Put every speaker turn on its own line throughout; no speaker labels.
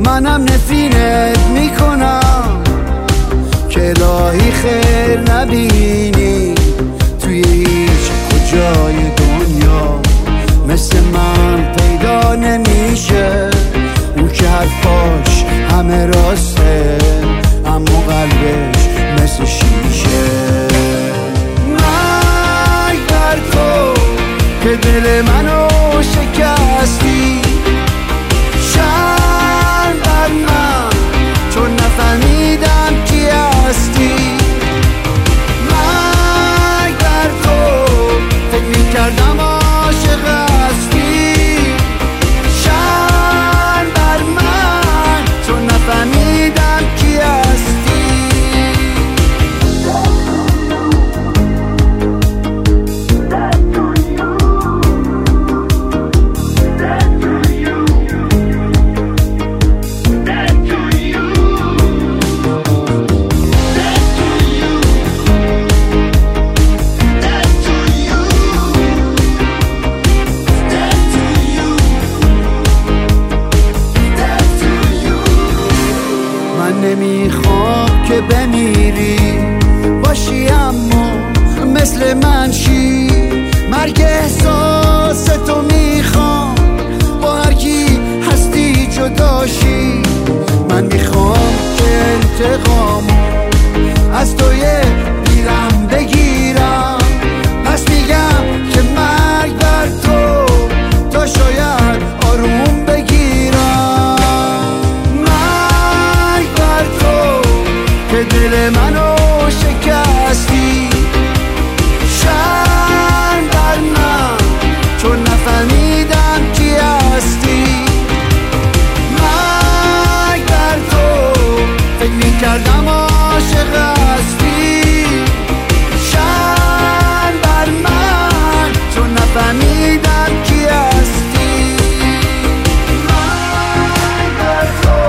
منم نفرینت میکنم که الهی خیر نبینی توی هیچ کجای دنیا مثل من پیدا نمیشه. اون که حرفاش همه راسته اما قلبش مثل شیشه. مرگ بر تو که دل منو شکستی، شرم بر من چون نفهمیدم کی هستی. مرگ بر تو فکر میکردم عاشق هستی، شرم بر من چون نفهمیدم کی هستی. نمیخوام که بمیری باشی اما مثل من شی. مرگ احساس تو میخوام با هر کی هستی جداشی. من میخوام که انتقام از توی دیرم بگیرم، پس میگم که مرگ بر تو تا شاید آروم بگیرم. که دل منو شکستی، شرم بر من چون نفهمیدم کی هستی. مرگ بر تو فکر میکردم عاشق هستی، شرم بر من چون نفهمیدم کی هستی. مرگ بر تو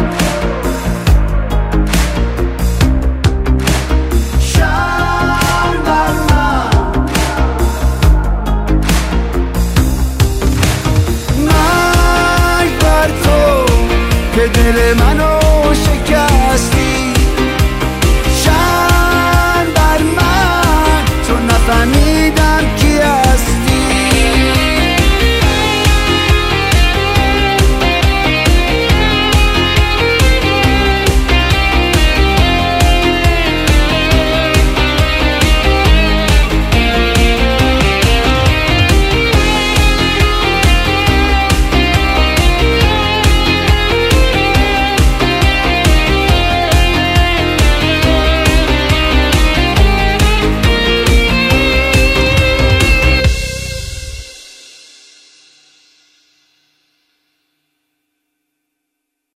که دل منو شکستی، شرم بر من چون نفهمیدم